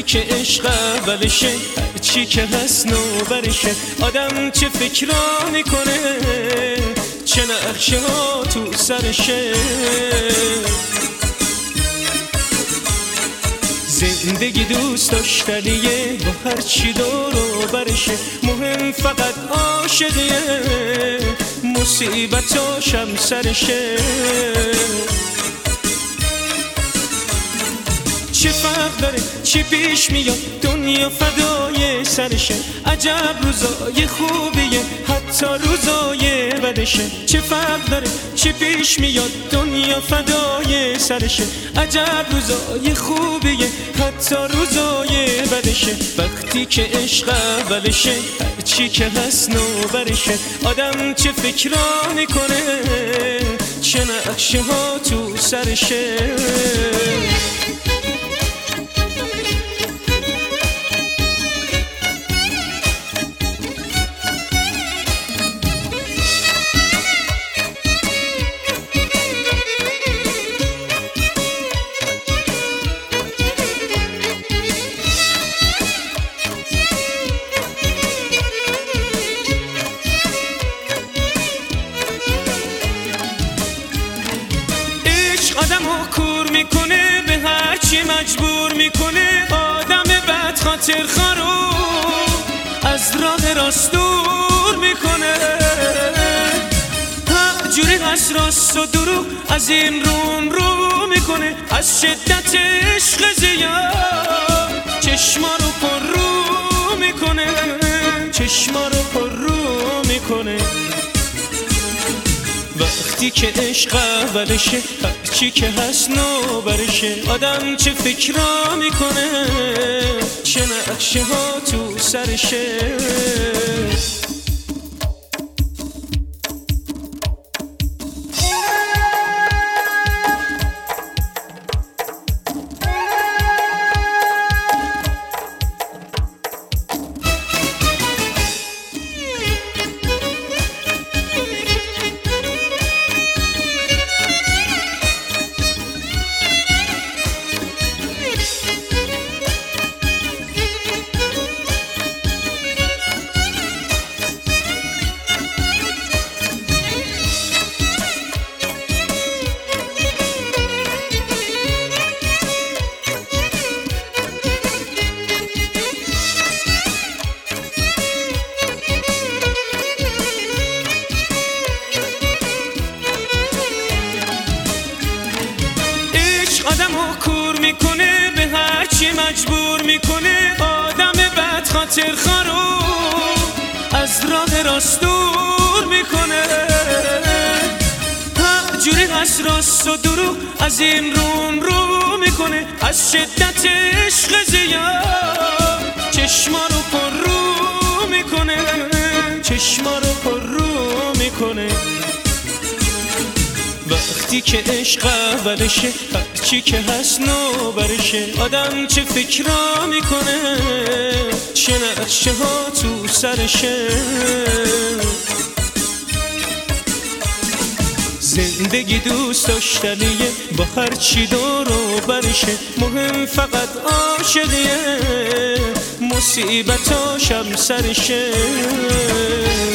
وقتی که عشق اولشه هرچی که هست نوبرشه. آدم چه فکرا میکنه چه نقشه ها تو سرشه. زندگی دوست داشتنیه با هرچی دور و برشه. مهم فقط عاشقیه مصیبتاشم سرشه. چه فرق داره چی پیش میاد دنیا فدای سرشه. عجب روزای خوبیه حتی روزای بدشه. چه فرق داره چی پیش میاد دنیا فدای سرشه. عجب روزای خوبیه حتی روزای بدشه. وقتی که عشق اولشه هرچی که هست نوبرشه. آدم چه فکرا میکنه چه نقشه ها تو سرشه. آدمو کور میکنه به هرچی مجبور میکنه. آدم بد خاطر خارو از راه راست دور میکنه. هر جوری از راست و دروغ از این رو میکنه. از شدت عشق زیاد چشما رو پر رو میکنه. چشما رو پر رو میکنه. وقتی که عشق اولشه هرچی که هست نوبرشه. آدم چه فکرا میکنه چه نقشه ها تو سرشه. آدمو کور میکنه به هرچی مجبور میکنه. آدم بد خاطر خارو از راه راست دور میکنه. هر جوری از راست و دروغ از این رو میکنه. از شدت عشق زیاد چشما رو پر رو میکنه. چشما رو پر رو میکنه. وقتی که عشق اولشه هرچی که هست نوبرشه. آدم چه فکرا میکنه چه نقشه ها تو سرشه. زندگی دوست داشتنیه با هرچی دور و برشه. مهم فقط عاشقیه مصیبتاشم سرشه.